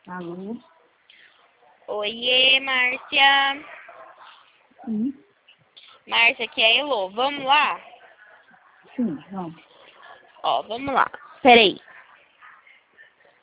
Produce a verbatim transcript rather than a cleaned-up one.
Alô? Oiê, Márcia. Sim, Márcia, aqui é a Elô. Vamos lá? sim, vamos. Ó, vamos lá. Peraí.